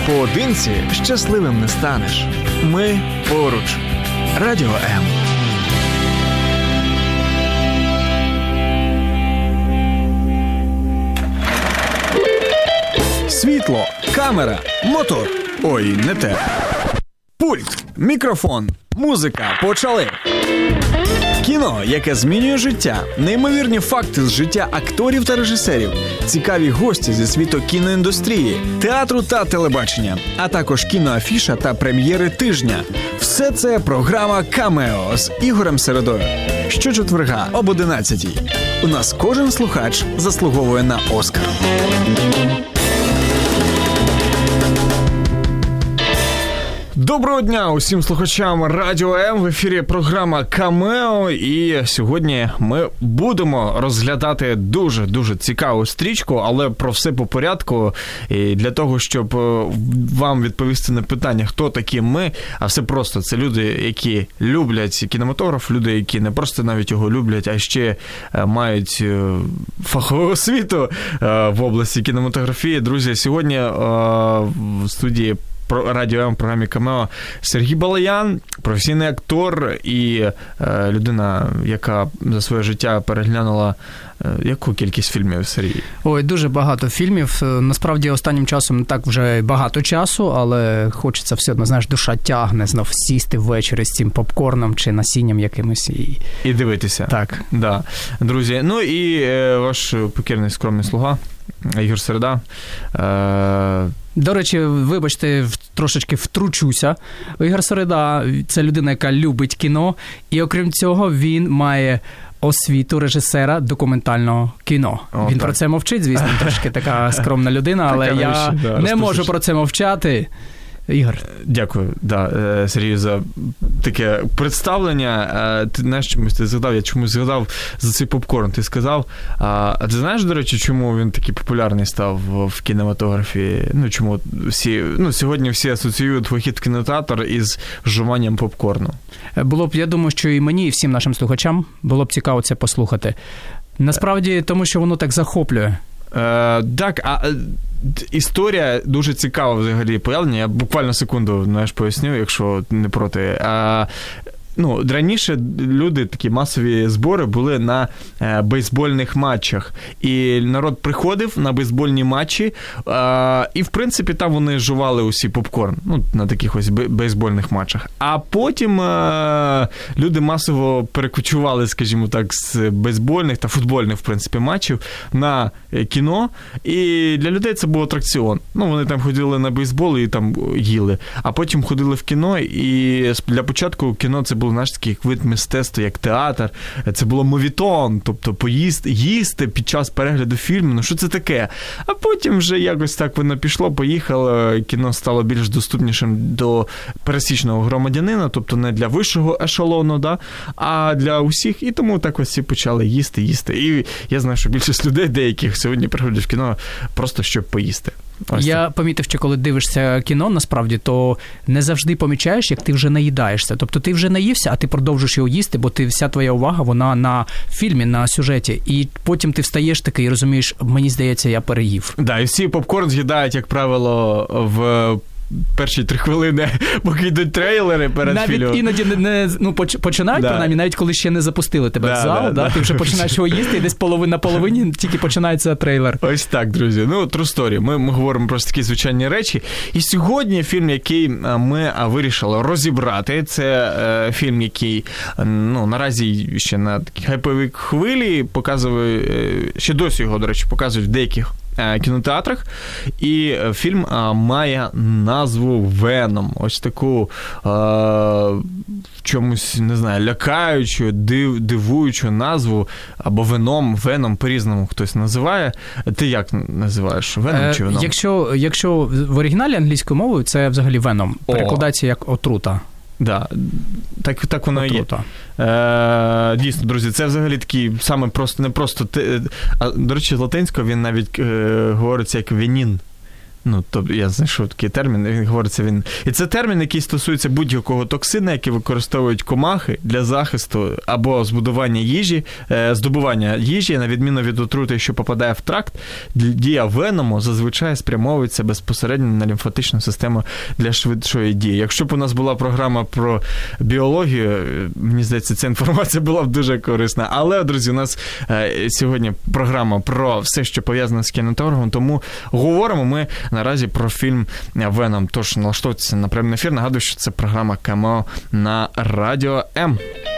Поодинці щасливим не станеш. Ми поруч. Радіо М. Світло, камера, мотор. Ой, не те. Пульт, мікрофон, музика. Почали. Кіно, яке змінює життя, неймовірні факти з життя акторів та режисерів, цікаві гості зі світу кіноіндустрії, театру та телебачення, а також кіноафіша та прем'єри тижня. Все це програма «Камео» з Ігорем Середою. Щочетверга об 11-й. У нас кожен слухач заслуговує на Оскар. Доброго дня усім слухачам Радіо М. В ефірі програма «Камео». І сьогодні ми будемо розглядати дуже цікаву стрічку, але про все по порядку. І для того, щоб вам відповісти на питання, хто такі ми, а все просто. Це люди, які люблять кінематограф, люди, які не просто навіть його люблять, а ще мають фахову освіту в області кінематографії. Друзі, сьогодні в студії Радіо М в програмі «Камео» Сергій Балаян, професійний актор і людина, яка за своє життя переглянула яку кількість фільмів, Сергій? Ой, дуже багато фільмів. Насправді, останнім часом не так вже багато часу, але хочеться все одно, знаєш, душа тягне знов сісти ввечері з цим попкорном чи насінням якимось. І дивитися. Так. Да. Друзі, ну і ваш покірний скромний слуга Ігор Середа. До речі, вибачте, трошечки втручуся. Ігор Середа – це людина, яка любить кіно, і окрім цього він має освіту режисера документального кіно. Він про це мовчить, звісно, трошки така скромна людина, але я не можу про це мовчати. Ігор. Дякую, Сергію, за таке представлення. Ти знаєш, чомусь ти згадав, я чомусь згадав за цей попкорн. Ти сказав, а ти знаєш, до речі, чому він такий популярний став в кінематографі? Ну, чому сьогодні всі асоціюють вихід в кінотеатр із жуванням попкорну? Було б, я думаю, що і мені, і всім нашим слухачам було б цікаво це послухати. Насправді, тому що воно так захоплює. Так, історія дуже цікава взагалі появлення. Я буквально секунду, поясню, якщо не проти. Раніше люди, такі масові збори були на бейсбольних матчах. І народ приходив на бейсбольні матчі, і, в принципі, там вони жували усі попкорн, на таких ось бейсбольних матчах. А потім люди масово перекочували, скажімо так, з бейсбольних та футбольних, в принципі, матчів на кіно. І для людей це був атракціон. Вони там ходили на бейсбол і там їли. А потім ходили в кіно, і для початку кіно це був наш такий вид мистецтва, як театр. Це було мовітон, тобто їсти під час перегляду фільму. Що це таке? А потім вже якось так воно пішло, поїхало, кіно стало більш доступнішим до пересічного громадянина, тобто не для вищого ешелону, а для усіх. І тому так ось всі почали їсти. І я знаю, що більшість людей, деяких сьогодні приходять в кіно просто щоб поїсти. Я помітив, що коли дивишся кіно, насправді, то не завжди помічаєш, як ти вже наїдаєшся. Тобто ти вже наївся, а ти продовжуєш його їсти, бо вся твоя увага, вона на фільмі, на сюжеті. І потім ти встаєш такий і розумієш, мені здається, я переїв. Да, і всі попкорн з'їдають, як правило, в перші 3 хвилини, поки йдуть трейлери перед фільмом. Навіть іноді починають, принаймні, навіть коли ще не запустили тебе в зал, ти вже починаєш його їсти, і десь на половині тільки починається трейлер. Ось так, друзі. True story. Ми говоримо про такі звичайні речі. І сьогодні фільм, який ми вирішили розібрати, це фільм, який наразі ще на такій хайповій хвилі показує, ще досі його, до речі, показують в деяких кінотеатрах, і фільм має назву «Веном». Ось таку в чомусь, не знаю, лякаючу, дивуючу назву, або Веном по-різному хтось називає. Ти як називаєш? Веном чи Веном? Якщо в оригіналі англійською мовою, це взагалі Веном. Перекладається як отрута. Да, так воно і є. Дійсно, друзі, це взагалі такий саме просто, не просто, до речі, латинською він навіть говориться як венін. Ну, тобто я знайшов такий термін, він говориться, і це термін, який стосується будь-якого токсина, який використовують комахи для захисту або здобування їжі, на відміну від отрути, що попадає в тракт. Дія веному зазвичай спрямовується безпосередньо на лімфатичну систему для швидшої дії. Якщо б у нас була програма про біологію, мені здається, ця інформація була б дуже корисна. Але, друзі, у нас сьогодні програма про все, що пов'язане з кінематографом, тому говоримо ми наразі про фільм «Веном». Тож налаштовуйтеся на прямий ефір. Нагадую, що це програма «Камео» на Радіо М.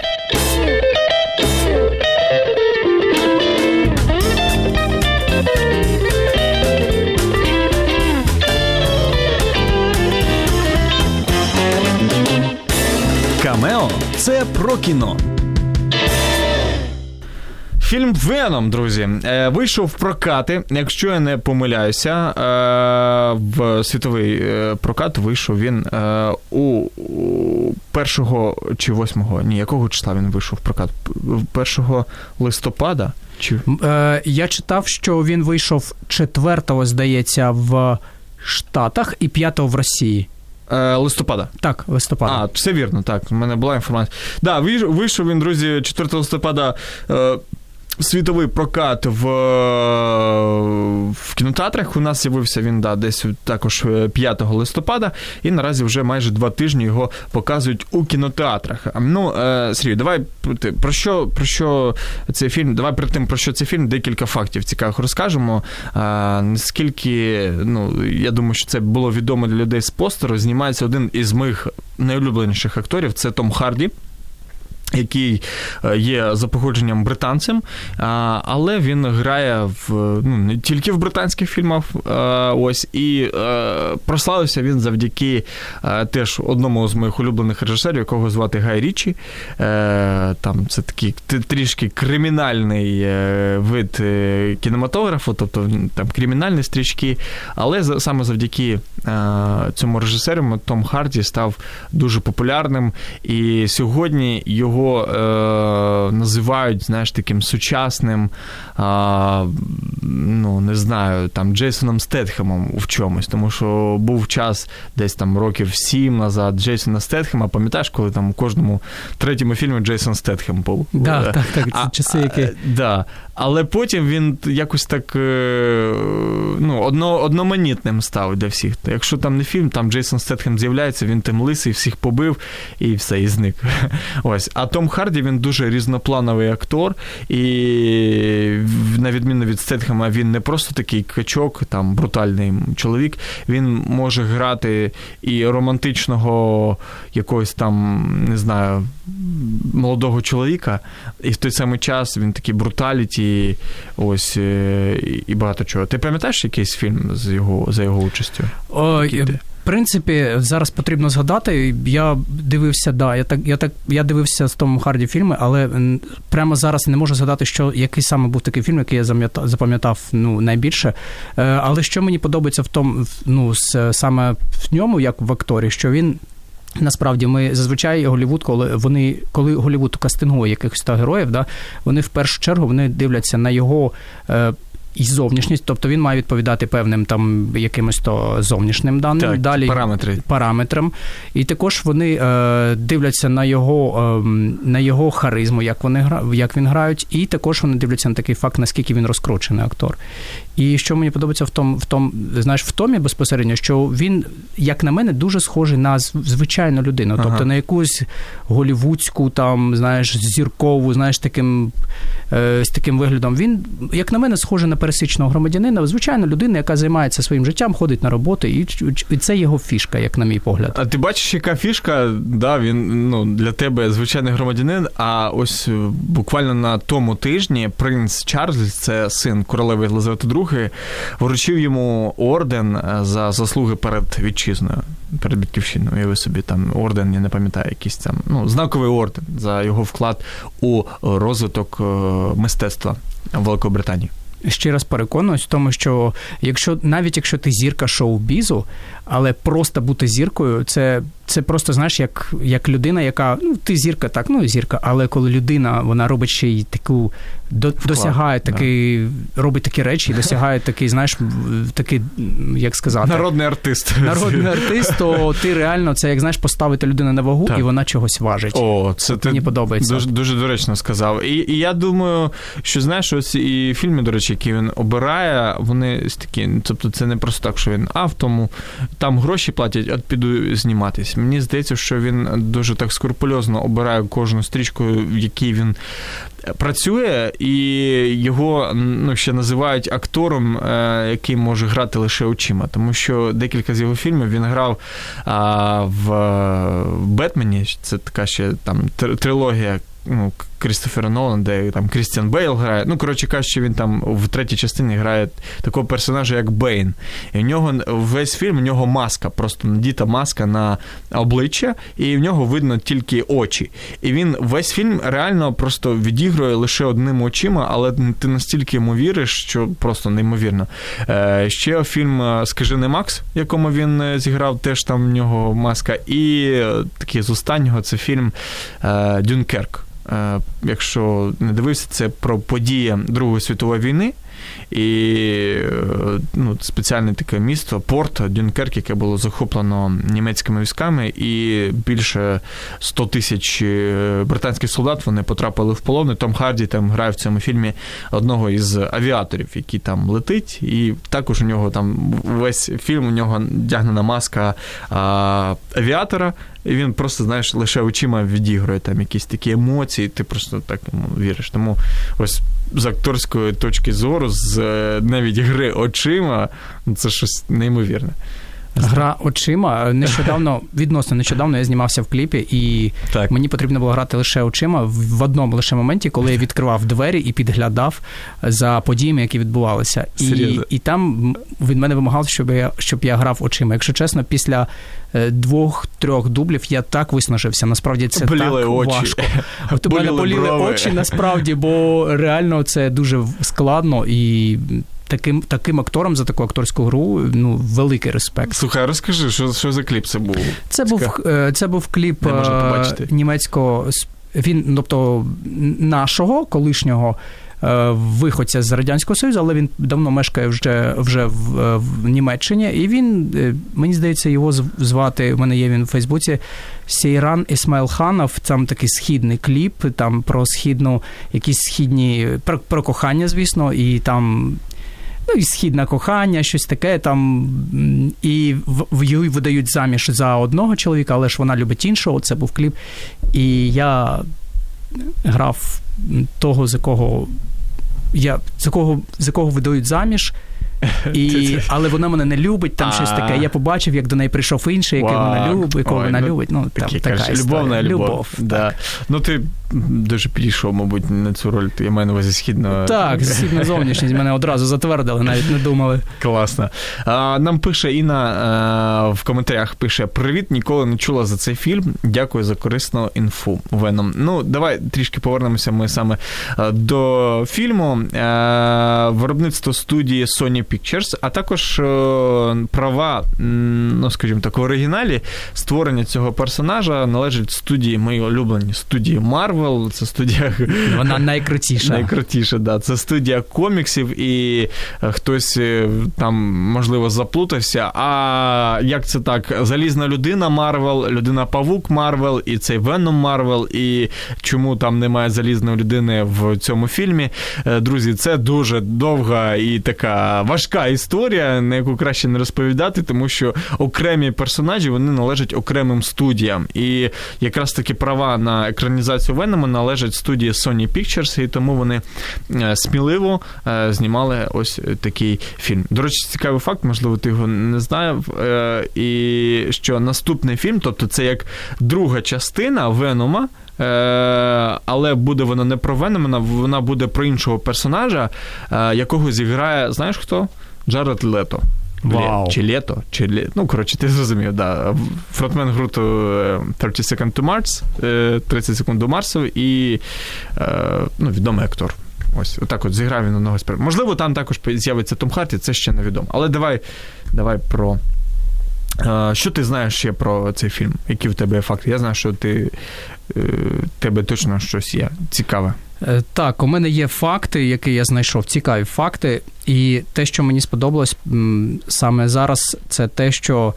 «Камео» – це про кіно. Фільм «Веном», друзі, вийшов в прокати, якщо я не помиляюся, в світовий прокат вийшов він у 1 чи 8-го, ні, якого числа він вийшов в прокат? 1 листопада? Чи... Я читав, що він вийшов 4-го, здається, в Штатах і 5-го в Росії. Листопада. Так, листопада. А, все вірно, так, в мене була інформація. Да, вийшов він, друзі, 4 листопада світовий прокат в кінотеатрах. У нас з'явився він, десь також 5 листопада, і наразі вже майже 2 тижні його показують у кінотеатрах. Ну, Сергій, давай про що цей фільм, давай перед тим, про що цей фільм, декілька фактів цікавих розкажемо. Наскільки, я думаю, що це було відомо для людей з постеру, знімається один із моїх найулюбленіших акторів, це Том Харді, який є за походженням британцем, але він грає не тільки в британських фільмах, і прославився він завдяки теж одному з моїх улюблених режисерів, якого звати Гай Річі. Там це такий трішки кримінальний вид кінематографу, тобто там кримінальні стрічки, але саме завдяки цьому режисеру Том Харді став дуже популярним, і сьогодні його називають, знаєш, таким сучасним, не знаю, там, Джейсоном Стетхемом в чомусь, тому що був час десь там років 7 назад Джейсона Стетхема, пам'ятаєш, коли там у кожному третьому фільмі Джейсон Стетхем був? Так, це часи, які... Да. Але потім він якось так одноманітним став для всіх. Якщо там не фільм, там Джейсон Стетхем з'являється, він тим лисий, всіх побив і все, і зник. Ось. А Том Харді, він дуже різноплановий актор, і на відміну від Стетхема, він не просто такий качок, там, брутальний чоловік, він може грати і романтичного якогось там, не знаю, молодого чоловіка, і в той самий час він такий бруталіті, ось, і багато чого. Ти пам'ятаєш якийсь фільм за його участю? В принципі, зараз потрібно згадати, я дивився, я дивився з Томом Харді фільми, але прямо зараз не можу згадати, який саме був такий фільм, який я запам'ятав найбільше. Але що мені подобається в тому, саме в ньому, як в акторі, що він, насправді, ми зазвичай Голлівуд, коли Голлівуд кастингує якихось героїв, вони в першу чергу дивляться на його і зовнішність, тобто він має відповідати певним там якимось то зовнішнім даним, так, далі параметрам. І також вони дивляться на його харизму, як він грають, і також вони дивляться на такий факт, наскільки він розкручений актор. І що мені подобається в Томі безпосередньо, що він, як на мене, дуже схожий на звичайну людину, тобто на якусь голлівудську, там, знаєш, зіркову, знаєш, з таким виглядом. Він, як на мене, схожий на пересічного громадянина, звичайно, людина, яка займається своїм життям, ходить на роботу, і це його фішка, як на мій погляд. А ти бачиш, яка фішка, він для тебе звичайний громадянин, а ось буквально на тому тижні принц Чарльз, це син королеви Єлизавети II, вручив йому орден за заслуги перед вітчизною, перед батьківщиною. Уяви собі, там орден, я не пам'ятаю, якийсь там, знаковий орден за його вклад у розвиток мистецтва в Великобританії. Ще раз переконуюсь в тому, що навіть якщо ти зірка шоу-бізу, але просто бути зіркою, це просто, знаєш, як людина, яка, ти зірка, так, зірка, але коли людина, вона робить ще й таку досягає такий, робить такі речі, досягає такий, знаєш, такий, як сказати... Народний артист. Народний артист, то ти реально, це, як, знаєш, поставити людину на вагу, і вона чогось важить. О, це мені подобається. Дуже, дуже доречно сказав. І я думаю, що, знаєш, ось і фільми, до речі, які він обирає, вони такі, тобто це не просто так, що він тому там гроші платять, от піду зніматись. Мені здається, що він дуже так скрупульозно обирає кожну стрічку, в якій він працює, і його ще називають актором, який може грати лише очима. Тому що декілька з його фільмів він грав в «Бетмені», це така ще там трилогія Крістофера Нолана, де там Крістіан Бейл грає. Коротше кажучи, він там в третій частині грає такого персонажа, як Бейн. І в нього весь фільм, у нього маска, просто надіта маска на обличчя, і в нього видно тільки очі. І він весь фільм реально просто відігрує лише одним очима, але ти настільки йому віриш, що просто неймовірно. Ще фільм «Скажений Макс», в якому він зіграв, теж там в нього маска. І такий з останнього, це фільм «Дюнкерк». Якщо не дивився, це про події Другої світової війни. І спеціальне таке місто, порт Дюнкерк, яке було захоплено німецькими військами, і більше 100 тисяч британських солдат вони потрапили в полон. І Том Харді там грає в цьому фільмі одного із авіаторів, який там летить, і також у нього там весь фільм, у нього вдягнена маска авіатора, і він просто, знаєш, лише очима відігрує там якісь такі емоції, ти просто так йому віриш. Тому ось з акторської точки зору, з навіть гри очима, це щось неймовірне. Гра очима. Відносно нещодавно я знімався в кліпі, і мені потрібно було грати лише очима в одному лише моменті, коли я відкривав двері і підглядав за подіями, які відбувалися. І там від мене вимагав, щоб я грав очима. Якщо чесно, після 2-3 дублів я так виснажився. Насправді це боліли так очі. важко. От у мене боліли очі, насправді, бо реально це дуже складно, і таким акторам за таку акторську гру, великий респект. Слухай, розкажи, що за кліп це був? Це був кліп німецького, тобто нашого, колишнього виходця з Радянського Союзу, але він давно мешкає вже в Німеччині, і він, мені здається, його звати, в мене є він у Фейсбуці, Сейран Ісмаїлханов, там такий східний кліп, там про якісь східні, про кохання, звісно, і там і східне кохання, щось таке, там, і її видають заміж за одного чоловіка, але ж вона любить іншого, це був кліп, і я грав того, за кого видають заміш, але вона мене не любить, там щось таке. Я побачив, як до неї прийшов інший, якого вона любить. Там така любовна любов. Да. Ти дуже підійшов, мабуть, на цю роль. Я маю на увазі східно. Так, східна зовнішність. Мене одразу затвердили, навіть не думали. Класно. Нам пише Інна в коментарях, пише: «Привіт, ніколи не чула за цей фільм. Дякую за корисну інфу, Веном». Давай трішки повернемося ми саме до фільму. Виробництво студії Sony Pictures, а також права, скажімо так, в оригіналі створення цього персонажа належить студії, моїй улюбленій студії Marvel. Це студія... Вона найкрутіша. Найкрутіша, да. Це студія коміксів, і хтось там, можливо, заплутався. А як це так? Залізна людина Marvel, людина-павук Marvel, і цей Веном Marvel, і чому там немає залізної людини в цьому фільмі? Друзі, це дуже довга і така важка історія, на яку краще не розповідати, тому що окремі персонажі, вони належать окремим студіям. І якраз таки права на екранізацію Венома належать студії Sony Pictures, і тому вони сміливо знімали ось такий фільм. До речі, цікавий факт, можливо, ти його не знав, і що наступний фільм, тобто це як друга частина Венома, але буде вона не про Венома, вона буде про іншого персонажа, якого зіграє, знаєш хто? Джаред Лето. Вау. Коротше, ти зрозумів, да. Фронтмен гурту 30 Seconds to Mars, 30 секунд до Марсу, і відомий актор. Ось, отак от зіграв він одного з перших. Можливо, там також з'явиться Том Харді, це ще невідомо. Але давай про... Що ти знаєш ще про цей фільм? Які в тебе факти? Я знаю, що тебе точно щось є цікаве. Так, у мене є факти, які я знайшов, цікаві факти, і те, що мені сподобалось саме зараз, це те,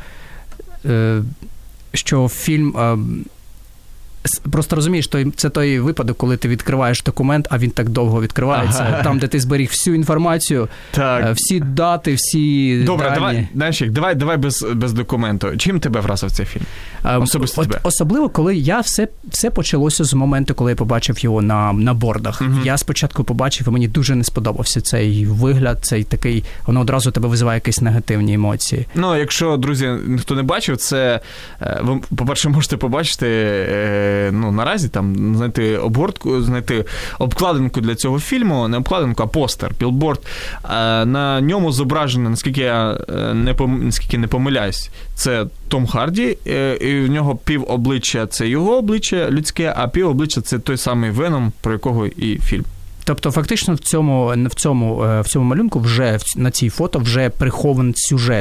що фільм... Просто розумієш, це той випадок, коли ти відкриваєш документ, а він так довго відкривається. Ага. Там, де ти зберіг всю інформацію, так. Всі дати, всі Добре, дані. давай без документу. Чим тебе вразив цей фільм? Особисто тебе. Особливо, коли я все почалося з моменту, коли я побачив його на бордах. Угу. Я спочатку побачив, і мені дуже не сподобався цей вигляд, цей такий, воно одразу тебе визиває якісь негативні емоції. Ну, якщо, друзі, ніхто не бачив, це, ви, по-перше, можете побачити, наразі там знайти обгортку, знайти обкладинку для цього фільму, не обкладинку, а постер, білборд. На ньому зображено, наскільки я не помиляюсь, це Том Харді, і в нього півобличчя – це його обличчя людське, а півобличчя – це той самий Веном, про якого і фільм. Тобто, фактично, в цьому малюнку вже, на цій фото, вже прихований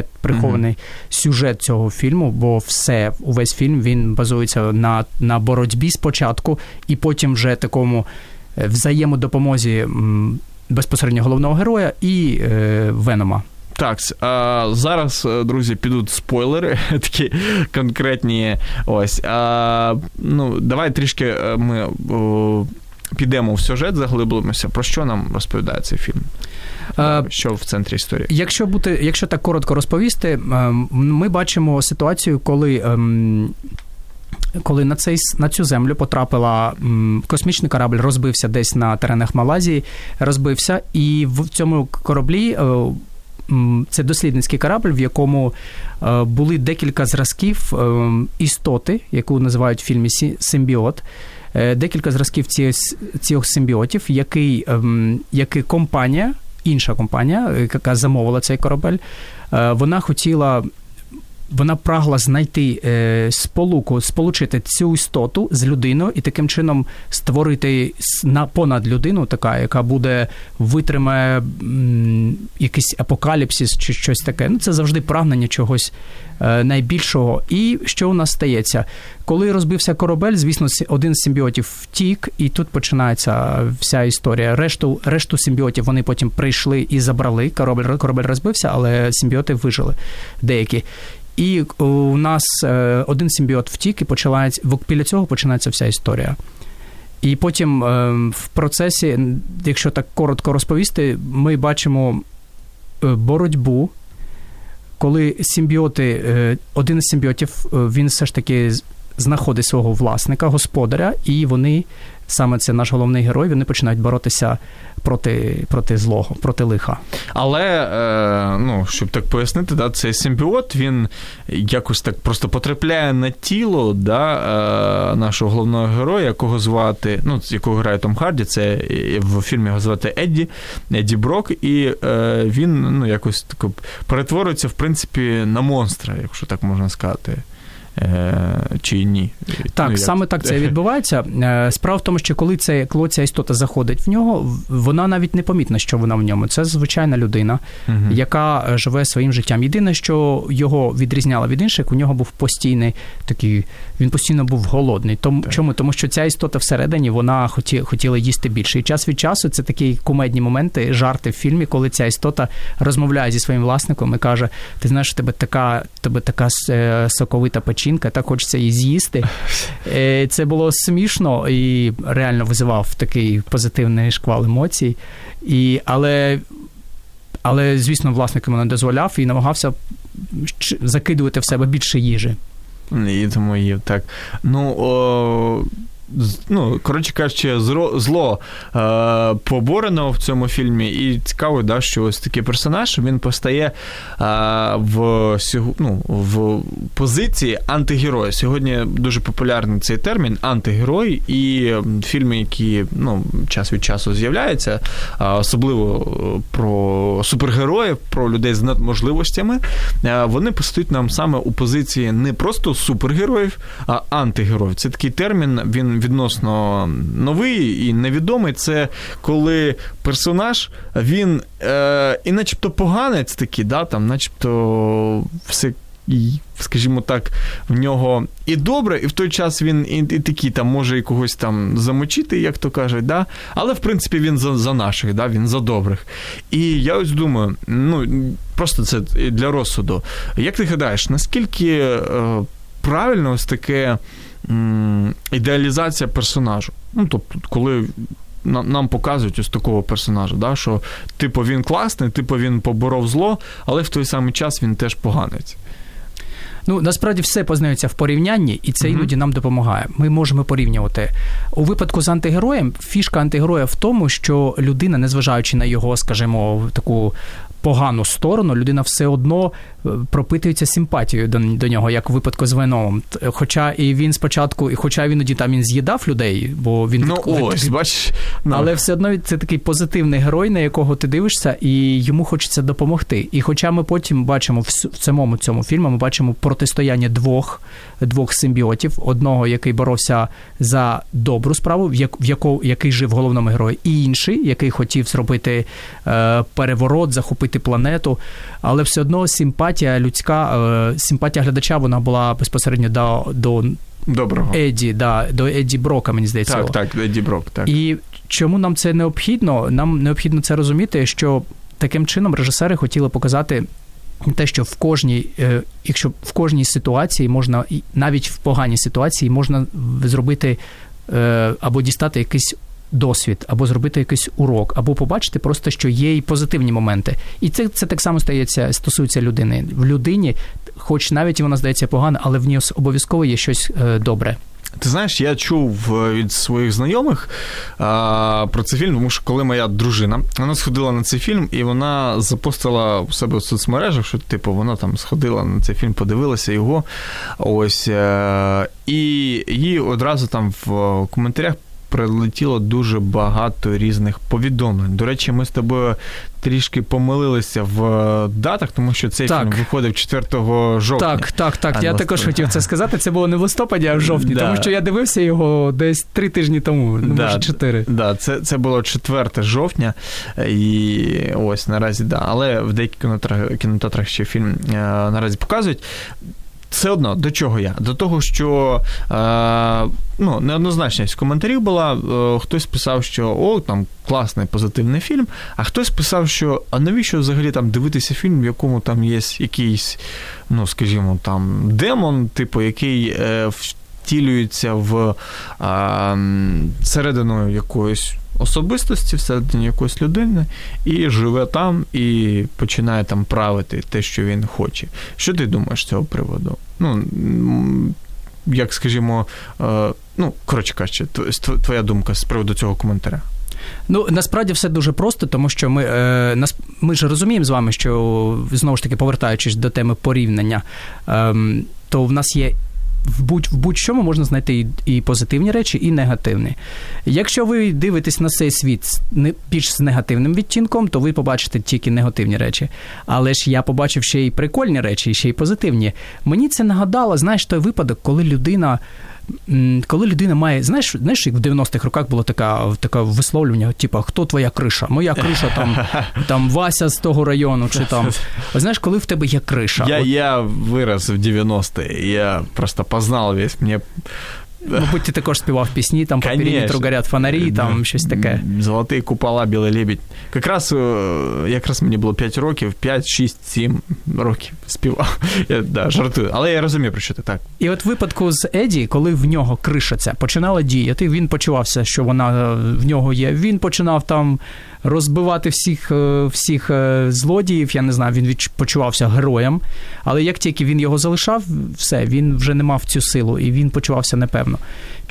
сюжет цього фільму, бо увесь фільм, він базується на боротьбі спочатку, і потім вже такому взаємодопомозі безпосередньо головного героя і Венома. Так, зараз, друзі, підуть спойлери, такі конкретні, ось. Давай трішки ми підемо в сюжет, заглиблимося. Про що нам розповідає цей фільм? Що в центрі історії? Якщо так коротко розповісти, ми бачимо ситуацію, коли на цю землю потрапила космічний корабль, розбився десь на теренах Малайзії, і в цьому кораблі це дослідницький корабль, в якому були декілька зразків істоти, яку називають в фільмі симбіот, декілька зразків цих симбіотів, який компанія, інша компанія, яка замовила цей корабель, вона прагла знайти сполучити цю істоту з людиною і таким чином створити понад людину, така, яка витримає якийсь апокаліпсис чи щось таке. Це завжди прагнення чогось найбільшого. І що у нас стається? Коли розбився корабель, звісно, один з симбіотів втік, і тут починається вся історія. Решту симбіотів вони потім прийшли і забрали. Корабель розбився, але симбіоти вижили деякі. І у нас один симбіот втік, і біля цього починається вся історія. І потім в процесі, якщо так коротко розповісти, ми бачимо боротьбу, коли один із симбіотів, він все ж таки знаходить свого власника, господаря, і вони, саме це наш головний герой, вони починають боротися проти злого, проти лиха. Але, щоб так пояснити, цей симбіот, він якось так просто потрапляє на тіло нашого головного героя, якого звати, якого грає Том Харді, це в фільмі його звати Едді Брок, і він, якось так перетворюється, в принця на монстра, якщо так можна сказати. Чи ні? Так, саме так це відбувається. Справа в тому, що коли ця істота заходить в нього, вона навіть не помітна, що вона в ньому. Це звичайна людина, яка живе своїм життям. Єдине, що його відрізняло від інших, у нього був він постійно був голодний. Чому? Тому що ця істота всередині, вона хотіла їсти більше. І час від часу це такі кумедні моменти, жарти в фільмі, коли ця істота розмовляє зі своїм власником і каже: ти знаєш, тебе така соковита печінка, так хочеться її з'їсти. Це було смішно і реально визивав такий позитивний шквал емоцій. Але, звісно, власник йому не дозволяв і намагався закидувати в себе більше їжі. І тому їв, так. Коротше кажучи, зло поборено в цьому фільмі, і цікаво, що ось такий персонаж, він постає в позиції антигероя. Сьогодні дуже популярний цей термін антигерой, і фільми, які час від часу з'являються, особливо про супергероїв, про людей з надможливостями, вони постають нам саме у позиції не просто супергероїв, а антигероїв. Це такий термін, він відносно новий і невідомий. Це коли персонаж, він і начебто поганець такий, начебто все скажімо так, в нього і добре, і в той час він і такий там може і когось там замочити, як то кажуть, да? Але, в принципі, він за наших, да? Він за добрих. І я ось думаю, просто це для розсуду. Як ти гадаєш, наскільки правильно ось таке ідеалізація персонажу? Тобто, коли нам показують ось такого персонажа, да, що типу він класний, типу він поборов зло, але в той самий час він теж поганець. Насправді все познається в порівнянні, і це іноді нам допомагає. Ми можемо порівнювати. У випадку з антигероєм, фішка антигероя в тому, що людина, незважаючи на його, скажімо, таку погану сторону, людина все одно пропитується симпатією до нього, як у випадку з Веномом. Хоча і він спочатку, хоча він він з'їдав людей, бо він... бачиш. Але все одно це такий позитивний герой, на якого ти дивишся, і йому хочеться допомогти. І хоча ми потім бачимо в цьому фільмі, ми бачимо протистояння двох симбіотів. Одного, який боровся за добру справу, який жив в головному герої, і інший, який хотів зробити переворот, захопити планету. Але все одно симпатія людська, симпатія глядача, вона була безпосередньо до доброго. До Едді Брока, мені здається. Так, Едді Брок, так. І чому нам це необхідно? Нам необхідно це розуміти, що таким чином режисери хотіли показати те, що якщо в кожній ситуації можна, навіть в поганій ситуації, можна зробити або дістати якийсь досвід, або зробити якийсь урок, або побачити просто, що є і позитивні моменти. І це так само стосується людини. В людині, хоч навіть вона здається погана, але в ній обов'язково є щось добре. Ти знаєш, я чув від своїх знайомих про цей фільм, тому що коли моя дружина, вона сходила на цей фільм, і вона запостила у себе в соцмережах, що, типу, вона там сходила на цей фільм, подивилася його, ось, і їй одразу там в коментарях прилетіло дуже багато різних повідомлень. До речі, ми з тобою трішки помилилися в датах, тому що цей фільм виходив 4 жовтня. Так. Я також хотів це сказати. Це було не в листопаді, а в жовтні. Тому що я дивився його десь 3 тижні тому, може 4. Це було 4 жовтня. І ось наразі, Але в деяких кінотеатрах ще фільм наразі показують. Все одно, до чого я? До того, що неоднозначність коментарів була. Хтось писав, що там класний, позитивний фільм, а хтось писав, що а навіщо взагалі там дивитися фільм, в якому там є якийсь, скажімо, там демон, типу, який втілюється в середину якоїсь особистості, всередині якоїсь людини, і живе там, і починає там правити те, що він хоче. Що ти думаєш з цього приводу? Як, скажімо, коротше кажучи, твоя думка з приводу цього коментаря? Насправді все дуже просто, тому що ми ж розуміємо з вами, що, знову ж таки, повертаючись до теми порівняння, то в нас є в будь-чому можна знайти і позитивні речі, і негативні. Якщо ви дивитесь на цей світ більш з негативним відтінком, то ви побачите тільки негативні речі. Але ж я побачив ще й прикольні речі, і ще й позитивні. Мені це нагадало, той випадок, коли людина має, знаєш, як в 90-х роках було таке висловлювання, типу, хто твоя криша? Моя криша там Вася з того району, чи там. Знаєш, коли в тебе є криша? Я вирос в 90-ті, я просто познав весь, мені... Мабуть, ти також співав пісні, там по периметру горять фонарі, там щось таке. Золоті купола, білий лебідь. Якраз мені було 5 років, 5, 6, 7 років співав. Я жартую, але я розумію, про що ти так. І от в випадку з Еді, коли в нього криша ця починала діяти, він почувався, що вона в нього є, він починав там розбивати всіх злодіїв, я не знаю, він почувався героєм, але як тільки він його залишав, все, він вже не мав цю силу, і він почувався непевно.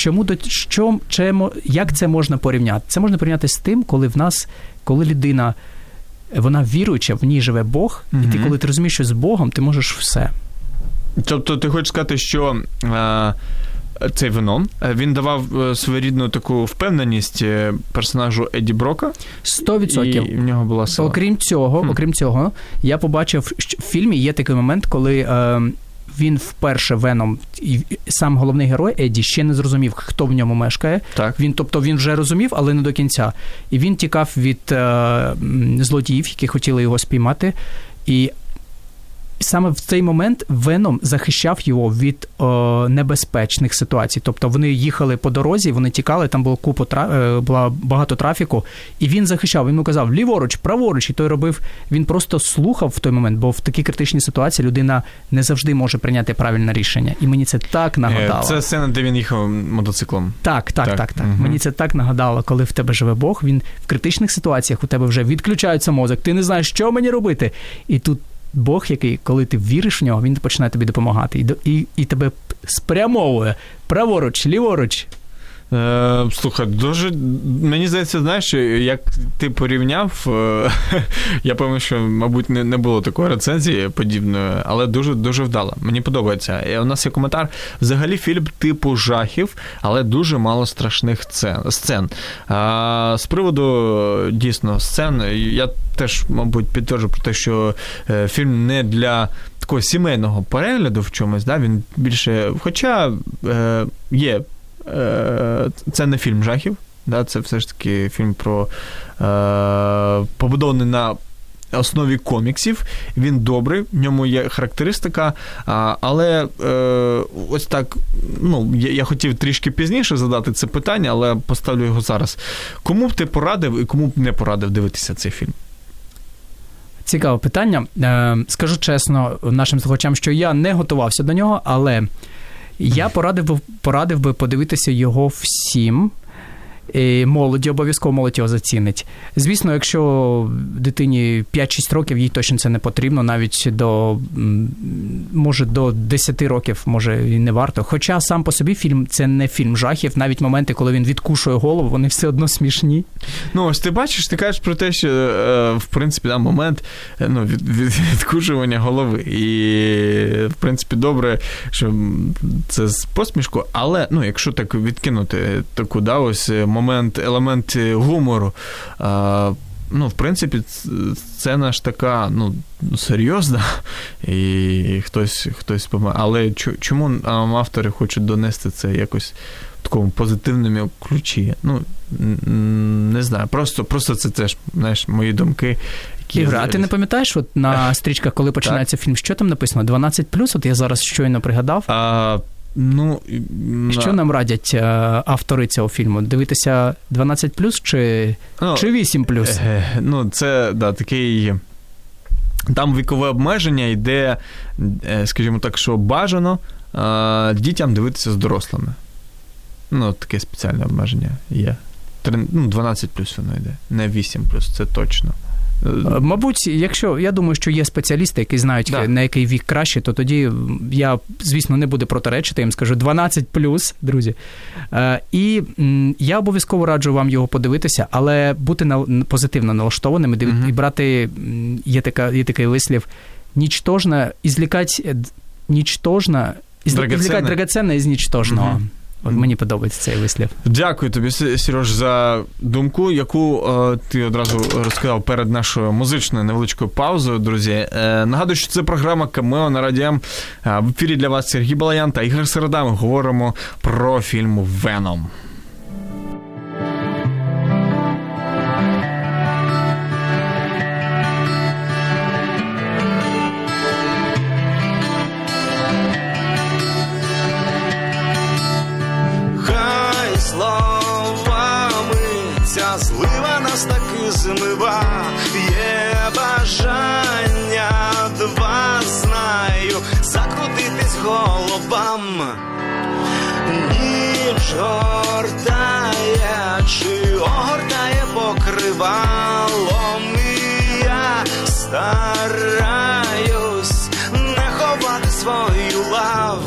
Як це можна порівняти? Це можна порівняти з тим, коли людина, вона віруюча, в ній живе Бог, і коли ти розумієш, що з Богом, ти можеш все. Тобто ти хочеш сказати, що цей Веном, він давав своєрідну таку впевненість персонажу Едді Брока? 100%. І в нього була сила. Окрім цього, я побачив, що в фільмі є такий момент, коли він вперше Веном, і сам головний герой Едді ще не зрозумів, хто в ньому мешкає. Так. Він вже розумів, але не до кінця. І він тікав від злодіїв, які хотіли його спіймати. І саме в цей момент Веном захищав його від небезпечних ситуацій. Тобто вони їхали по дорозі, вони тікали, там було було багато трафіку, і він захищав, він йому казав ліворуч, праворуч, і той робив, він просто слухав в той момент, бо в такій критичній ситуації людина не завжди може прийняти правильне рішення. І мені це так нагадало. Це сцена, де він їхав мотоциклом. Так. Угу. Мені це так нагадало, коли в тебе живе Бог, він в критичних ситуаціях у тебе вже відключається мозок, ти не знаєш, що мені робити. І тут Бог, який, коли ти віриш в нього, він починає тобі допомагати. І тебе спрямовує праворуч, ліворуч. Слухай, дуже, мені здається, знаєш, як ти порівняв, я певно, що, мабуть, не було такої рецензії подібної, але дуже вдало. Мені подобається. І у нас є коментар. Взагалі фільм типу жахів, але дуже мало страшних сцен. З приводу, дійсно, сцен, я теж, мабуть, підтверджу про те, що фільм не для такого сімейного перегляду в чомусь, да? Він більше, хоча є, це не фільм жахів, да? Це все ж таки фільм про побудований на основі коміксів, він добрий, в ньому є характеристика, але ось так, ну, я хотів трішки пізніше задати це питання, але поставлю його зараз. Кому б ти порадив і кому б не порадив дивитися цей фільм? Цікаве питання. Скажу чесно нашим слухачам, що я не готувався до нього, але я порадив би подивитися його всім. Молоді, обов'язково молодь його зацінить. Звісно, якщо дитині 5-6 років, їй точно це не потрібно, навіть може до 10 років, може і не варто. Хоча сам по собі фільм – це не фільм жахів, навіть моменти, коли він відкушує голову, вони все одно смішні. Ну, ось ти бачиш, ти кажеш про те, що, в принципі, да, момент відкушування голови. І, в принципі, добре, що це з посмішку, але, ну, якщо так відкинути таку, да, ось елемент гумору, ну, в принципі, сцена ж така, ну, серйозна, і хтось помагає. Але чому автори хочуть донести це якось в такому позитивному ключі? Ну, не знаю, просто це теж, знаєш, мої думки. Ігор, а ти не пам'ятаєш, от на стрічках, коли починається фільм, що там написано? 12+? От я зараз щойно пригадав. Ну, що нам радять автори цього фільму? Дивитися 12+, чи 8+? Ну, це, да, такий... Там вікове обмеження йде, скажімо так, що бажано дітям дивитися з дорослими. Ну, таке спеціальне обмеження є. 12+ воно йде, не 8+, це точно. Мабуть, якщо, я думаю, що є спеціалісти, які знають, на який вік краще, то тоді я, звісно, не буду протиречити, їм скажу 12+, друзі. І я обов'язково раджу вам його подивитися, але бути позитивно налаштованими і брати, є такий вислів, драгоценне із нічтожного. От мені подобається цей вислів. Дякую тобі, Сереж, за думку, яку ти одразу розказав перед нашою музичною невеличкою паузою, друзі. Нагадую, що це програма «Камео» на Радіо М. В ефірі для вас Сергій Балаян та Ігор Середа. Ми говоримо про фільм «Веном». Злива нас таки змива, є бажання два, знаю, закрутитись голубам. Ніч гортає, чи огортає покривалом, і я стараюсь не ховати свою лав.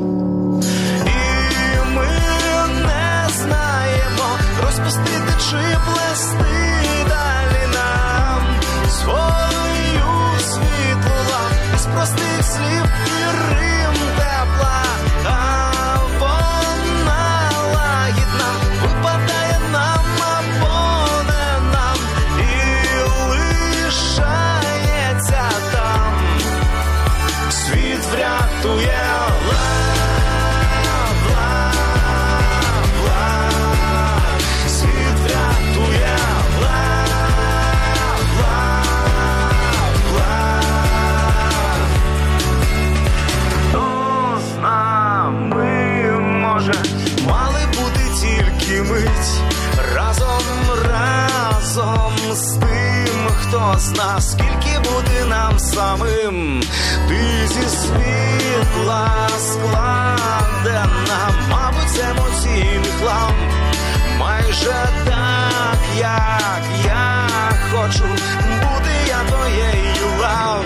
Розпустити чи плести далі нам свою світлу лав із простих слів і рим тепла, а вона лагідна випадає нам або не нам і лишається там. Світ врятує ясна, скільки буде нам самим. Ти зі світла складена, мабуть, з емоційних ламп. Майже так, як я хочу бути я твоєю, лав.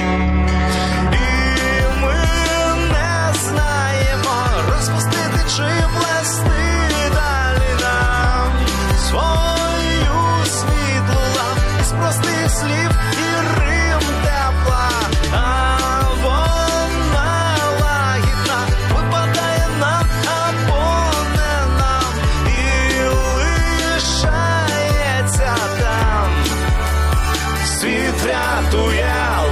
І ми не знаємо, розпустити чи плести далі нам свою світлу ламп із простих слів і рим тепла. А вона лагідна, випадає нам або не нам, і лишається там. Світ рятує.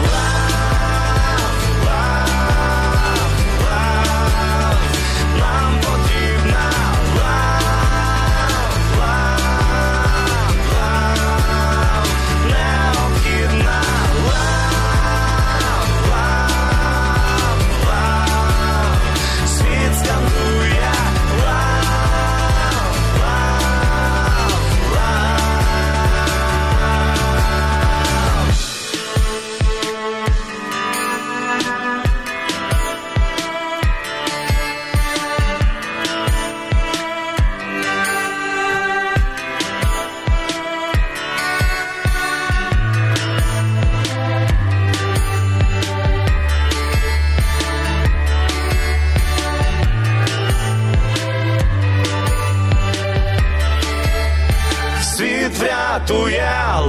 Світ врятує.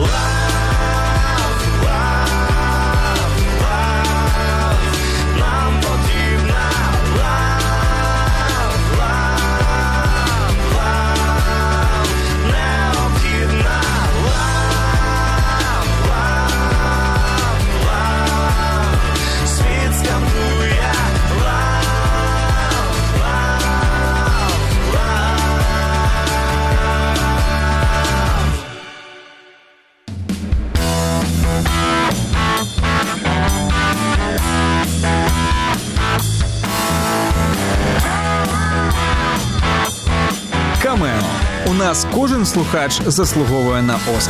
Нам потрібна необхідна світ скандує. Камео. У нас кожен слухач заслуговує на Оскар.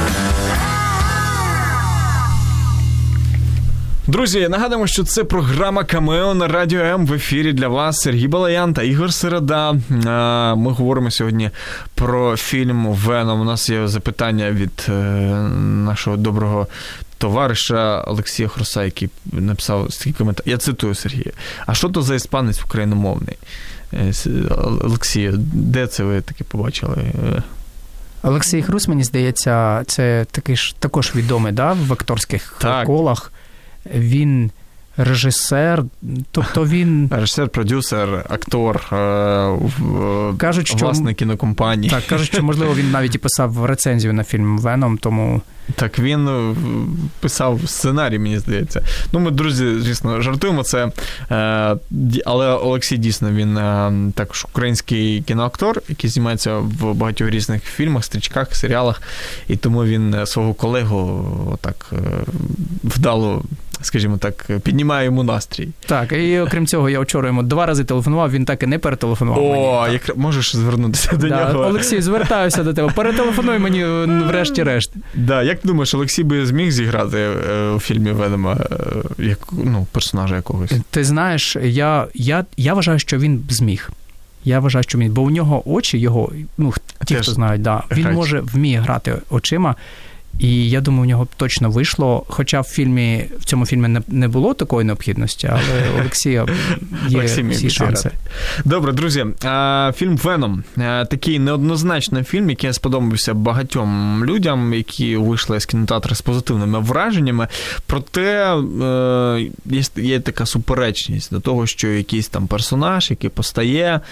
Друзі, нагадуємо, що це програма «Камео» на Радіо М. В ефірі для вас Сергій Балаян та Ігор Середа. Ми говоримо сьогодні про фільм «Веном». У нас є запитання від нашого доброго товариша Олексія Хроса, який написав такий коментар. Я цитую Сергія. «А що то за іспанець україномовний?» Олексій, де це ви таке побачили? Олексій Хрус, мені здається, це також відомий, да, в акторських колах. Він режисер, тобто він... Режисер, продюсер, актор, власник кінокомпанії. Так, кажуть, що, можливо, він навіть і писав рецензію на фільм «Веном», тому... Так, він писав сценарій, мені здається. Ну, ми, друзі, звісно, жартуємо це, але Олексій, дійсно, він також український кіноактор, який знімається в багатьох різних фільмах, стрічках, серіалах, і тому він свого колегу так вдало, скажімо так, піднімає йому настрій. Так, і окрім цього, я вчора йому 2 рази телефонував, він так і не перетелефонував мені. Можеш звернутися до нього. Олексій, звертаюся до тебе, перетелефонуй мені врешті-решт. Да, як ти думаєш, Олексій би зміг зіграти у фільмі «Венома» персонажа якогось? Ти знаєш, я вважаю, що він б зміг. Я вважаю, що він, бо у нього очі, його, ті, хто знають, да, він вміє грати очима. І я думаю, у нього точно вийшло, хоча в цьому фільмі не було такої необхідності, але у Олексія є всі шанси. Добре, друзі, фільм «Веном» – такий неоднозначний фільм, який сподобався багатьом людям, які вийшли з кінотеатру з позитивними враженнями, проте є така суперечність до того, що якийсь там персонаж, який постає,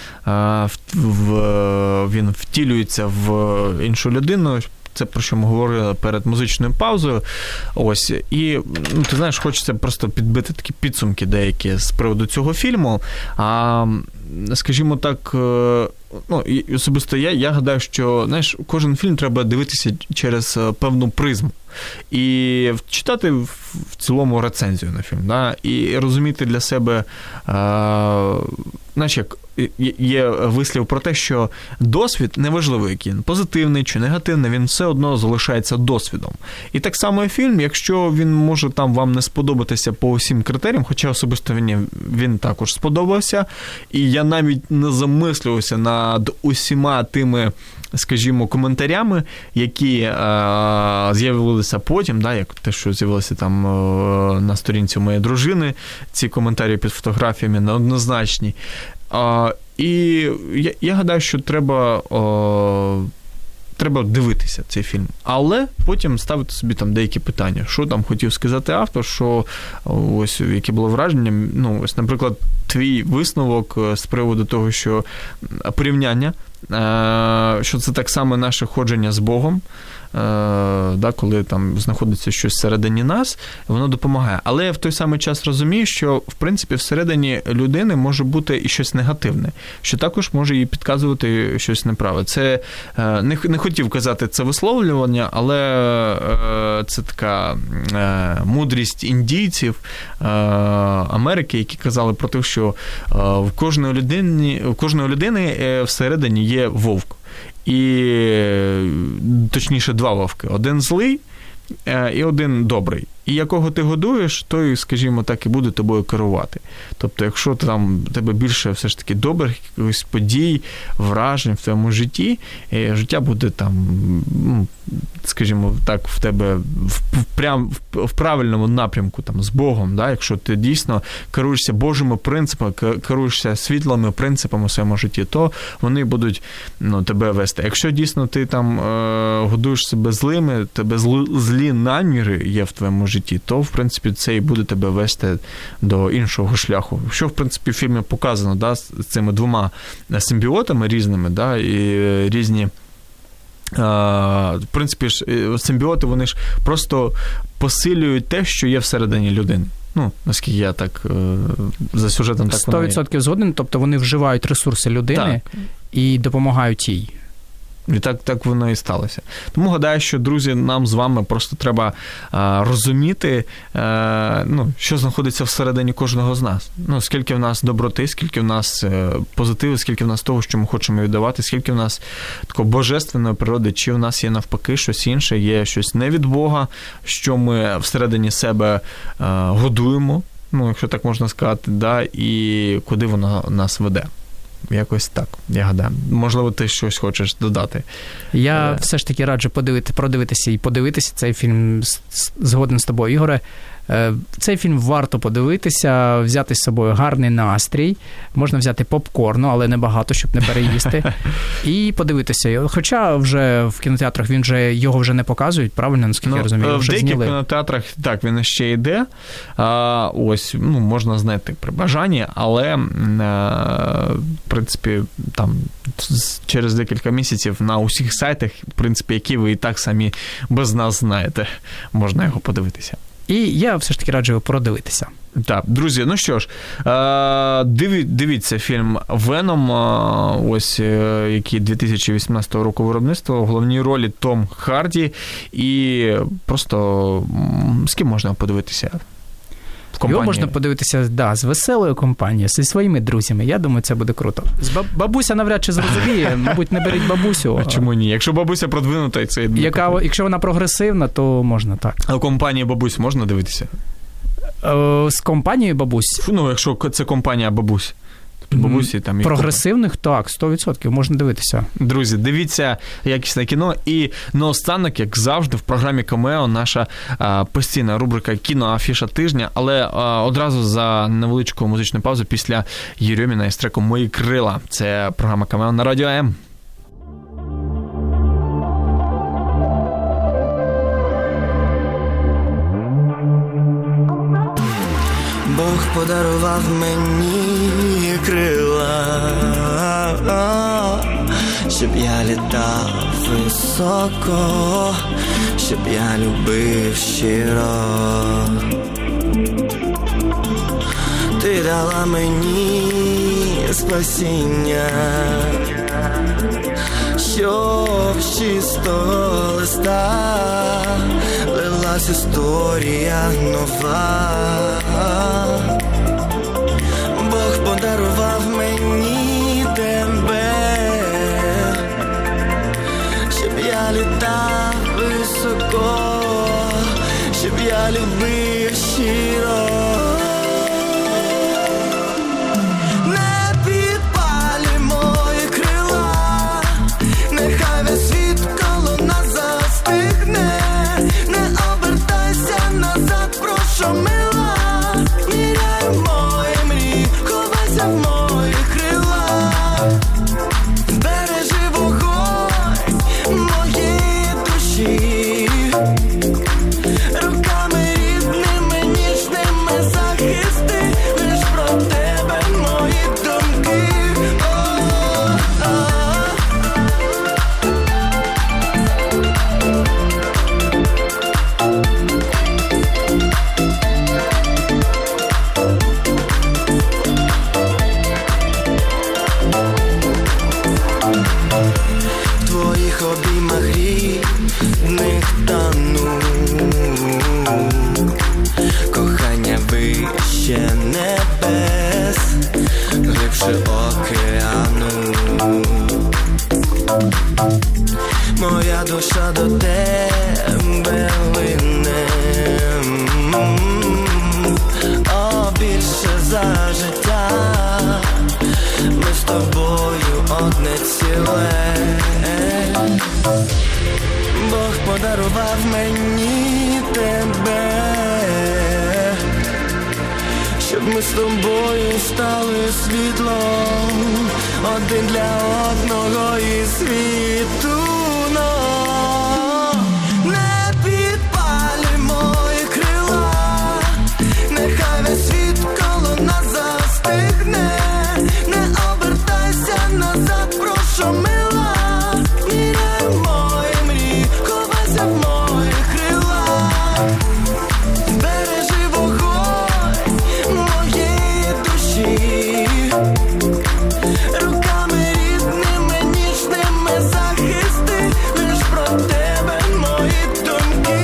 він втілюється в іншу людину. Це про що ми говорили перед музичною паузою. Ось. І, ти знаєш, хочеться просто підбити такі підсумки деякі з приводу цього фільму. Скажімо так, і особисто я гадаю, що, знаєш, кожен фільм треба дивитися через певну призму. і читати в цілому рецензію на фільм, да? І розуміти для себе, знаєш, як є вислів про те, що досвід, неважливо який, позитивний чи негативний, він все одно залишається досвідом. І так само і фільм, якщо він може там вам не сподобатися по усім критеріям, хоча особисто він також сподобався, і я навіть не замислювався над усіма тими, скажімо, коментарями, які з'явилися потім, да, як те, що з'явилося там на сторінці моєї дружини, ці коментарі під фотографіями неоднозначні. І я гадаю, що треба дивитися цей фільм, але потім ставити собі там деякі питання, що там хотів сказати автор, що ось яке було враження, ну ось, наприклад, твій висновок з приводу того, що порівняння, що це так само наше ходження з Богом, да, коли там знаходиться щось всередині нас, воно допомагає. Але я в той самий час розумію, що, в принципі, всередині людини може бути і щось негативне, що також може їй підказувати щось неправе. Це, не хотів казати це висловлювання, але це така мудрість індійців Америки, які казали про те, що в кожної людини всередині є вовк. І, точніше, два вовки. Один злий і один добрий. І якого ти годуєш, той, скажімо так, і буде тобою керувати. Тобто, якщо там в тебе більше все ж таки добрих якихось подій, вражень в твоєму житті, життя буде там, скажімо так, в тебе в правильному напрямку, там, з Богом, да? Якщо ти дійсно керуєшся Божими принципами, керуєшся світлими принципами в своєму житті, то вони будуть тебе вести. Якщо дійсно ти там годуєш себе злими, тебе злі наміри є в твоєму житті, то, в принципі, це і буде тебе вести до іншого шляху. Що, в принципі, в фільмі показано, да, з цими двома симбіотами різними, да, і різні, в принципі, симбіоти, вони ж просто посилюють те, що є всередині людини. Ну, наскільки я так за сюжетом так 100% згоден, тобто вони вживають ресурси людини і допомагають їй. І так воно і сталося. Тому гадаю, що, друзі, нам з вами просто треба розуміти, що знаходиться всередині кожного з нас. Ну, скільки в нас доброти, скільки в нас позитиву, скільки в нас того, що ми хочемо віддавати, скільки в нас такої божественної природи, чи в нас є навпаки щось інше, є щось не від Бога, що ми всередині себе годуємо, ну, якщо так можна сказати, да, і куди воно нас веде. Якось так, я гадаю. Можливо, ти щось хочеш додати. Я все ж таки раджу подивитися цей фільм, згоден з тобою, Ігоре. Цей фільм варто подивитися, взяти з собою гарний настрій, можна взяти попкорну, але небагато, щоб не переїсти, і подивитися. Хоча вже в кінотеатрах його вже не показують, правильно, наскільки я розумію? В деяких кінотеатрах, так, він ще йде, ось, можна знайти при бажанні, але, в принципі, там, через декілька місяців на усіх сайтах, в принципі, які ви і так самі без нас знаєте, можна його подивитися. І я все ж таки раджу продивитися. Так, друзі, ну що ж, дивіться фільм «Веном», ось, який 2018 року виробництва, в головній ролі Том Харді, і просто з ким можна подивитися? Його можна подивитися, з веселою компанією, зі своїми друзями. Я думаю, це буде круто. Бабуся навряд чи зрозуміє, мабуть, не беріть бабусю. А чому ні? Якщо бабуся продвинута, це... Якщо вона прогресивна, то можна так. А у компанії бабусь можна дивитися? З компанією бабусь? Якщо це компанія бабусь. Бабусі, там, прогресивних, так, 100% можна дивитися. Друзі, дивіться якісне кіно. І наостанок, як завжди, в програмі «Камео» наша постійна рубрика «Кіноафіша тижня», але одразу за невеличку музичну паузу після Єрьоміна із треком «Мої крила». Це програма «Камео» на Радіо М. Бог подарував мені крила, щоб я літав високо, щоб я любив щиро. Ти дала мені спасіння, щоб з чистого листа лилась історія нова. Бог подарував мені тебе, щоб я літав високо, щоб я любив щиро. Не підпалюй мої крила, нехай весь світ коло нас застигне. Не обертайся назад, прошу, мила, міряй мої мрії, ховайся в мої крила. Збережи вогонь моєї душі, руками рідними, ніжними захисти, лиш про тебе мої думки. В твоїх обіймах рідних тану, кохання вище небес, глибше океану. Моя душа до тебе лине, о, більше за життя, ми з тобою одне ціле. Бог подарував мені тебе, щоб ми з тобою стали світлом один для одного і світу. Не підпалюй мої крила, нехай весь світ коло нас застигне. Не обертайся назад, прошу, мила, міряй мої мрії, ховайся в мої крила. Збережи вогонь моєї душі, руками рідними, ніжними захисти, лиш про тебе мої думки.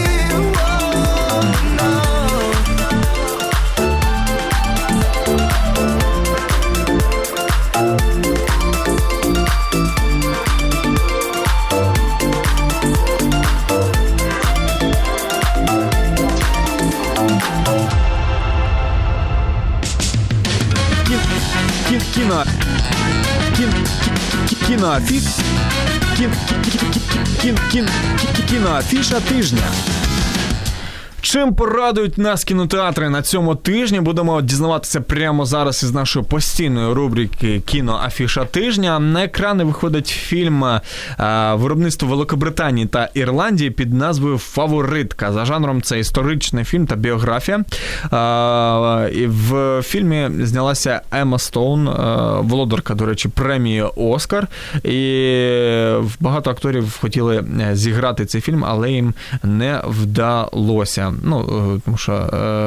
Кіноафіша тижня. Чим порадують нас кінотеатри на цьому тижні, будемо дізнаватися прямо зараз із нашої постійної рубрики «Кіноафіша тижня». На екрани виходить фільм виробництва Великобританії та Ірландії під назвою «Фаворитка». За жанром це історичний фільм та біографія. І в фільмі знялася Емма Стоун, володарка, до речі, премії «Оскар». І багато акторів хотіли зіграти цей фільм, але їм не вдалося. Ну, тому що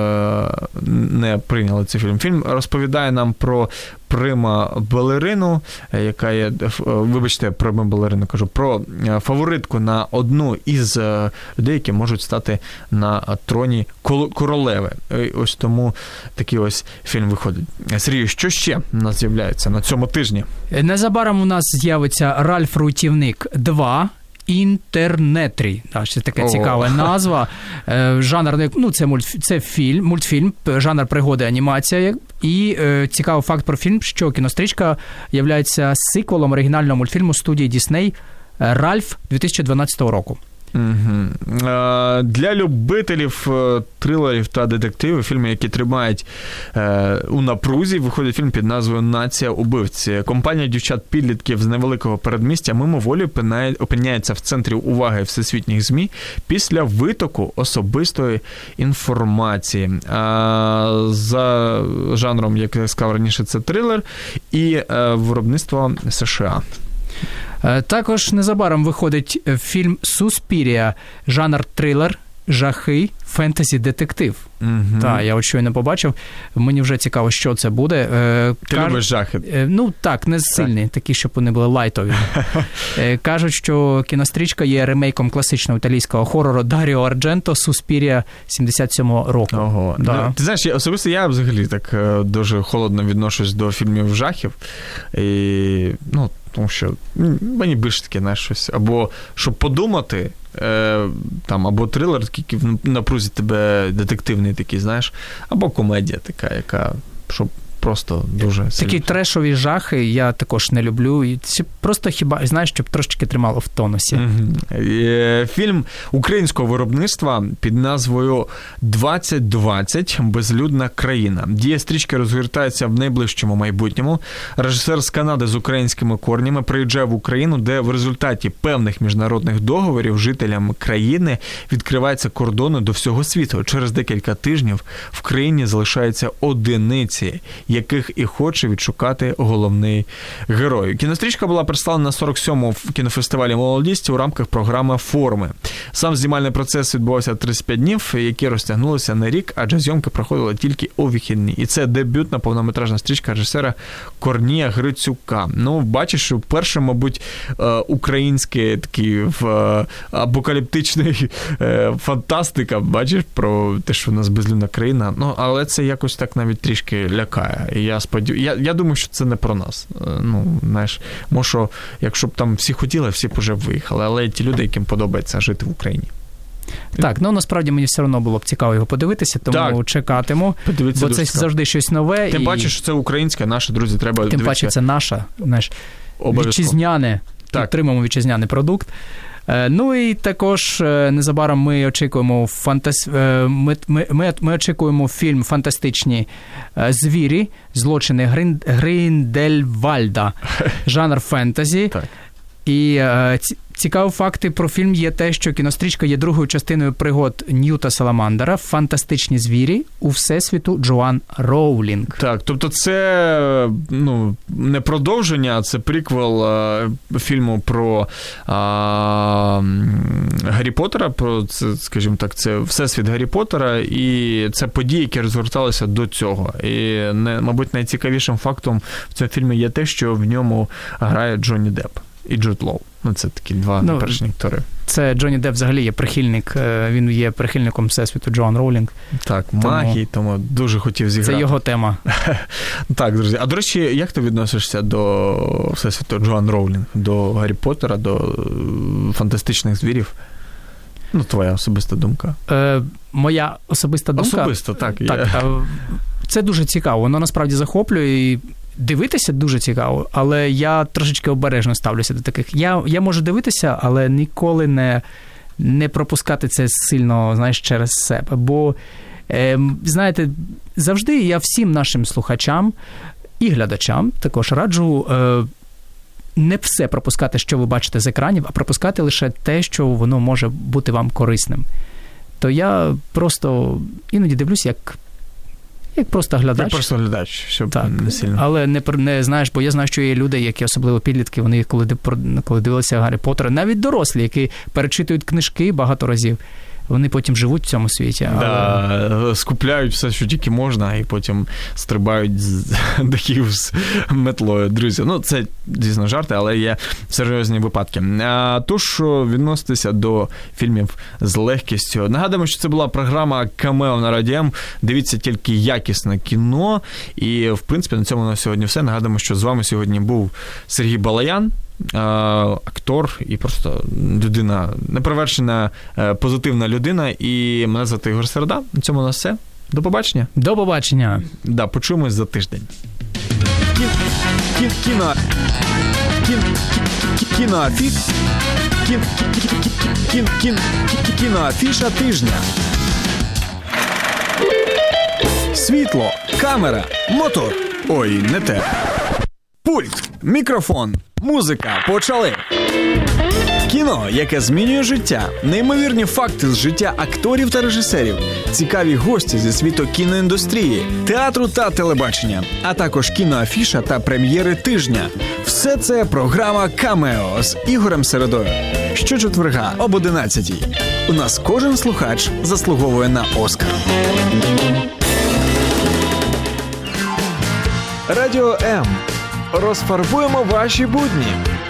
не прийняли цей фільм. Фільм розповідає нам про прима-балерину, яка є, вибачте, прима-балерину кажу, про фаворитку на одну із людей, які можуть стати на троні королеви. І ось тому такий ось фільм виходить. Сергій, що ще у нас з'являється на цьому тижні? Незабаром у нас з'явиться «Ральф Рутівник 2», «Інтернетрі». Це така цікава назва. Жанр, ну, це мультфільм, жанр пригоди, анімація. І цікавий факт про фільм, що кінострічка є сиквелом оригінального мультфільму студії Disney «Ральф» 2012 року. Угу. Для любителів трилерів та детективів, фільми, які тримають у напрузі, виходить фільм під назвою «Нація убивці». Компанія дівчат-підлітків з невеликого передмістя мимоволі опиняється в центрі уваги всесвітніх ЗМІ після витоку особистої інформації. За жанром, як я сказав раніше, це трилер і виробництво США. Також незабаром виходить фільм «Суспірія», жанр трилер, жахи, фентезі-детектив. Так, я от щойно побачив. Мені вже цікаво, що це буде. Ти любиш жахи? Ну, так, не сильні, такі, щоб вони були лайтові. Кажуть, що кінострічка є ремейком класичного італійського хорору Даріо Ардженто «Суспірія» 77-го року. Ого. Да. Ти знаєш, особисто я взагалі так дуже холодно відношусь до фільмів жахів. І, ну, тому що мені більше таке, знаєш, щось. Або щоб подумати, там, або трилер, який в напрузі тебе детективний такий, знаєш, або комедія така, яка, щоб просто дуже сильно. Такі трешові жахи я також не люблю. І просто хіба, знаєш, щоб трошечки тримало в тонусі. Фільм українського виробництва під назвою «2020. Безлюдна країна». Дія стрічки розгортається в найближчому майбутньому. Режисер з Канади з українськими корнями приїжджає в Україну, де в результаті певних міжнародних договорів жителям країни відкриваються кордони до всього світу. Через декілька тижнів в країні залишаються одиниці, яких і хоче відшукати головний герой. Кінострічка була представлена на 47-му кінофестивалі «Молодість» у рамках програми «Форми». Сам знімальний процес відбувався 35 днів, які розтягнулися на рік, адже зйомки проходили тільки у вихідні. І це дебютна повнометражна стрічка режисера Корнія Грицюка. Ну, бачиш, що перший, мабуть, український такий апокаліптичний фантастика, бачиш, про те, що в нас безлюдна країна. Ну, але це якось так навіть трішки лякає. І я думаю, що це не про нас. Ну, знаєш, може, якщо б там всі хотіли, всі б уже виїхали, але ті люди, яким подобається жити в Україні. Так, ну насправді мені все одно було б цікаво його подивитися, тому чекатиму, бо це завжди щось нове. Тим паче, що це українське, наші друзі, треба дивитися. Тим паче, це наша, знаєш, вітчизняне, підтримуємо вітчизняний продукт. Ну і також незабаром ми очікуємо ми очікуємо фільм «Фантастичні звірі. Злочини Гріндельвальда». Жанр фентезі. Так. І цікаві факти про фільм є те, що кінострічка є другою частиною пригод Ньюта Саламандера «Фантастичні звірі» у всесвіту Джоан Роулінг. Так, тобто це не продовження, а це приквел фільму про Гаррі Поттера, про це, скажімо так, це всесвіт Гаррі Поттера, і це події, які розгорталися до цього. І, мабуть, найцікавішим фактом в цьому фільмі є те, що в ньому грає Джонні Депп і Джуд Лоу. Це такі два перші актори. Це Джонні Депп взагалі є прихильник, він є прихильником всесвіту Джоан Роулінг. Так, магії, тому дуже хотів зіграти. Це його тема. Так, друзі. А, до речі, як ти відносишся до всесвіту Джоан Роулінг, до Гаррі Поттера, до фантастичних звірів? Ну, твоя особиста думка. Моя особиста думка? Особисто, так. Це дуже цікаво, воно насправді захоплює і дивитися дуже цікаво, але я трошечки обережно ставлюся до таких. Я можу дивитися, але ніколи не пропускати це сильно, знаєш, через себе. Бо, знаєте, завжди я всім нашим слухачам і глядачам також раджу не все пропускати, що ви бачите з екранів, а пропускати лише те, що воно може бути вам корисним. То я просто іноді дивлюсь, як просто глядач. Як просто глядач, щоб так, не сильно. Але не знаєш, бо я знаю, що є люди, які особливо підлітки, вони коли дивилися Гаррі Поттера, навіть дорослі, які перечитують книжки багато разів, вони потім живуть в цьому світі. Да, скупляють все, що тільки можна, і потім стрибають з дахів з метлою. Друзі, це, дійсно, жарти, але є серйозні випадки. Тож, відноситися до фільмів з легкістю. Нагадуємо, що це була програма «Камео на Радіо М». Дивіться тільки якісне кіно. І, в принципі, на цьому на сьогодні все. Нагадуємо, що з вами сьогодні був Сергій Балаян, актор і просто людина, неперевершена, позитивна людина. І мене звати Ігор Середа. На цьому у нас все. До побачення. До побачення. Да, почуємось за тиждень. Кіноафіша тижня. Світло, камера, мотор. Ой, не те. Пульт, мікрофон, музика. Почали. Кіно, яке змінює життя, неймовірні факти з життя акторів та режисерів, цікаві гості зі світу кіноіндустрії, театру та телебачення, а також кіноафіша та прем'єри тижня. Все це програма «Камео» з Ігорем Середою. Щочетверга об 11:00. У нас кожен слухач заслуговує на Оскар. Радіо М. Розфарбуємо ваші будні.